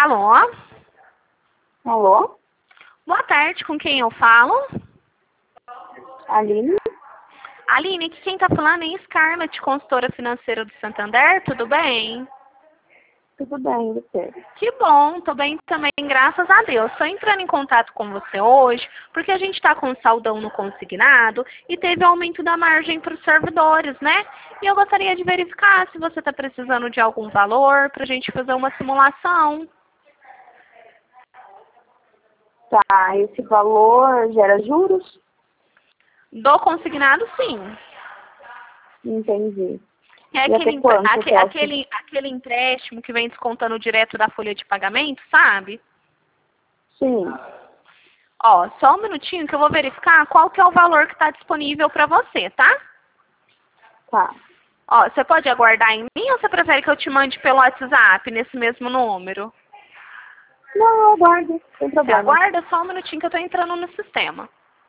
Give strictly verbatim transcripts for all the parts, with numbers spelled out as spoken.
Alô? Alô? Boa tarde, com quem eu falo? Aline? Aline, aqui quem tá falando é Scarlett, consultora financeira do Santander, tudo bem? Tudo bem, você? Que bom, tô bem também, graças a Deus. Estou entrando em contato com você hoje, porque a gente está com um saldão no consignado e teve aumento da margem para os servidores, né? E eu gostaria de verificar se você está precisando de algum valor para a gente fazer uma simulação. Tá, esse valor gera juros? Do consignado, sim. Entendi. É E aquele, até quanto, aque- Celso? aquele, aquele empréstimo que vem descontando direto da folha de pagamento, sabe? Sim. Ó, só um minutinho que eu vou verificar qual que é o valor que está disponível para você, tá? Tá. Ó, você pode aguardar em mim ou você prefere que eu te mande pelo WhatsApp nesse mesmo número? Não, eu aguardo, sem Você problema. aguarda só um minutinho que eu tô entrando no sistema.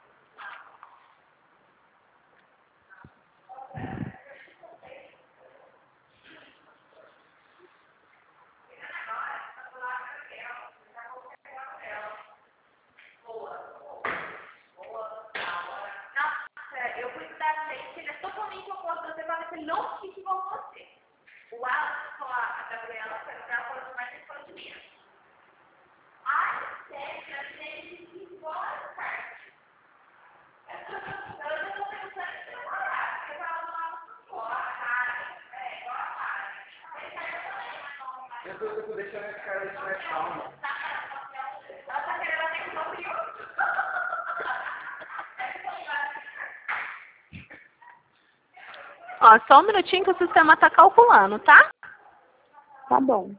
Eu fui estudar leite, ele é totalmente oposto a você, para que ele não fique igual a você. O Alex com a Gabriela foi lugar por mais que foi de menos. A Sérgio, ele se embora, certo? Eu não tô pensando em separar, porque eu tava falando a cara, é, igual a cara. Eu tô, eu tô deixando esse cara de mais calma. Ela tá querendo ter um pouquinho. Ó, só um minutinho que o sistema tá calculando, tá? Tá bom.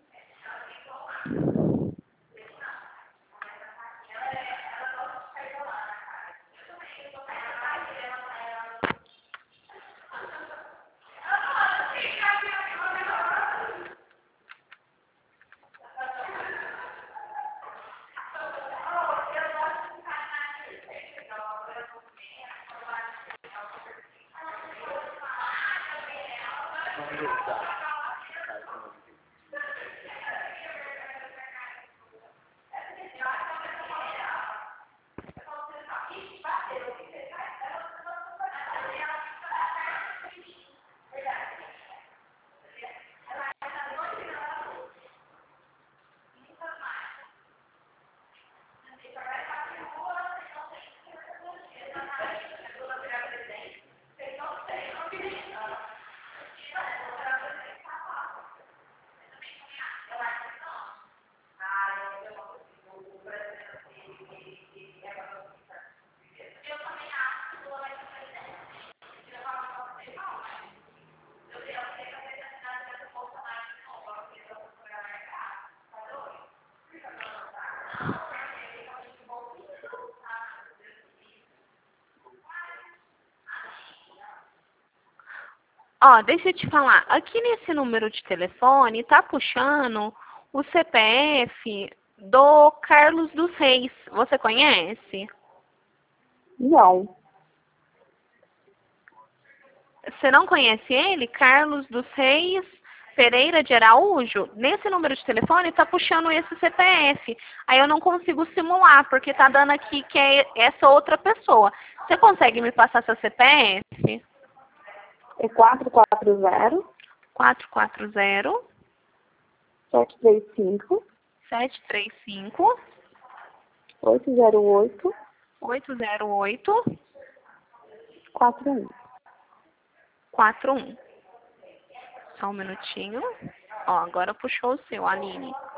Ó, deixa eu te falar. Aqui nesse número de telefone tá puxando o C P F do Carlos dos Reis. Você conhece? Não. Você não conhece ele? Carlos dos Reis Pereira de Araújo? Nesse número de telefone tá puxando esse C P F. Aí eu não consigo simular, porque tá dando aqui que é essa outra pessoa. Você consegue me passar seu C P F? É quatro quatro zero, quatro quatro zero, sete três cinco, sete três cinco, oito zero oito, oito zero oito, quatro um. quatro um. Só um minutinho. Ó, agora puxou o seu, Aline.